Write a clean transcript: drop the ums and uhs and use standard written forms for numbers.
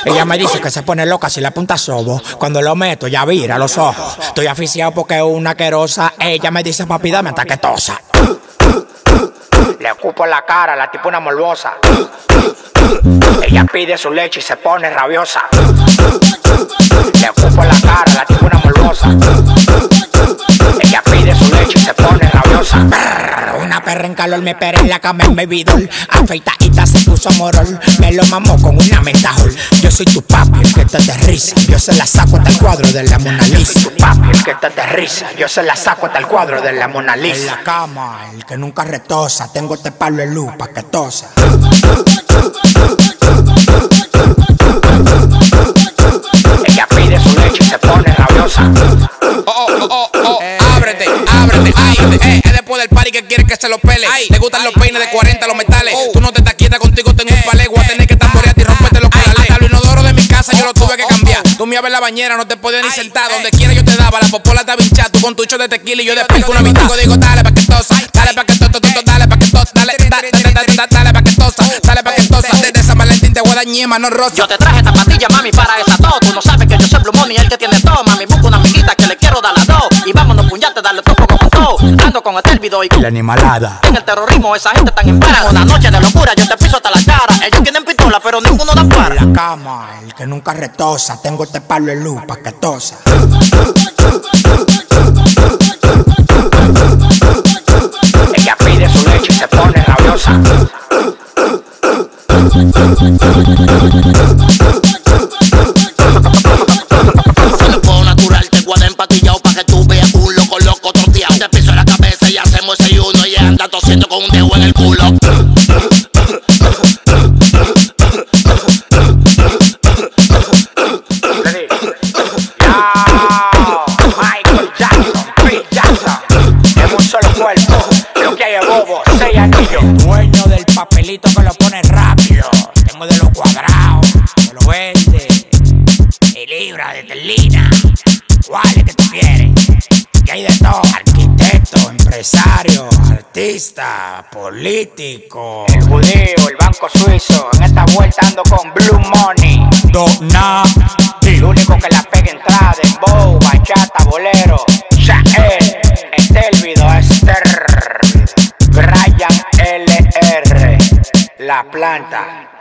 Ella me dice que se pone loca si le apunta sobo. Cuando lo meto ya vira los ojos. Estoy aficiado porque es una querosa. Ella me dice papi dame hasta que tosa. Le ocupo la cara, la tipo una morbosa. Ella pide su leche y se pone rabiosa. Le ocupo la cara, la tipo una morbosa. Ella pide su leche y se pone rabiosa. Una perra en calor, me perra en la cama en bebidor. Afeitadita se puso morol, me lo mamó con una mentajol. Yo soy tu papi, el que te aterriza. Yo se la saco hasta el cuadro de la Mona Lisa. Yo soy tu papi, el que te aterriza. Yo se la saco hasta el cuadro de la Mona Lisa. En la cama, el que nunca retosa. Tengo este palo de luz pa' que tosa. Ella pide su leche y se pone rabiosa. Ábrete, ay, es después del party que quiere que se lo pele. Ay, le gustan los peines de 40, los metales. Tú no te estás quieta, contigo tengo un palé. Voy a tener que tamborearte y romperte los canales. Hasta el inodoro de mi casa yo lo tuve que cambiar. Tú me abres la bañera, no te podías ni sentar. Donde quiera yo te daba, la popola está hinchada. Tú con tu cho de tequila y yo de pico una mitad. Digo, dale pa' que tosa, dale pa' que tosa, dale pa' que tosa, dale pa' que tosa, dale pa' que tosa. Desde San Valentín te voy a dar ñema, no rosa. Yo te traje esta pastilla, mami, para esa tos. Tú no sabes que yo soy Blue Money, el que tiene todo. Mami, busco una amiguita que le quiero dar las dos. Y vámonos puñarte, darle todo con todo. Ando con este video y la animalada. En el terrorismo esa gente tan en para. Una noche de locura yo te piso hasta la cara. Ellos tienen pistola pero ninguno da para. En la cama, el que nunca retosa. Tengo este palo de luz pa' que tosa. Ella pide su leche y se pone rabiosa. Solo natural te guarda empatillado pa' que tú veas un loco troteado. Te piso en la cabeza y hacemos ese uno y anda tosiendo con un dedo en el culo. Michael Jackson, Chris Jackson. En un solo cuerpo, lo que hay es bobo, 6 anillos. Dueño del papelito que lo pone rápido. Tengo de los cuadrados, de los verdes, de libra, de telina. ¿Cuál es que tú quieres? Que hay de todo. Arquitecto, empresario, artista, político. El judío, el banco suizo. En esta vuelta ando con Blue Money. El único que la pega entrada en bow, bachata, bolero. Shael, Estelvido, Esther, Brian LR, La Planta.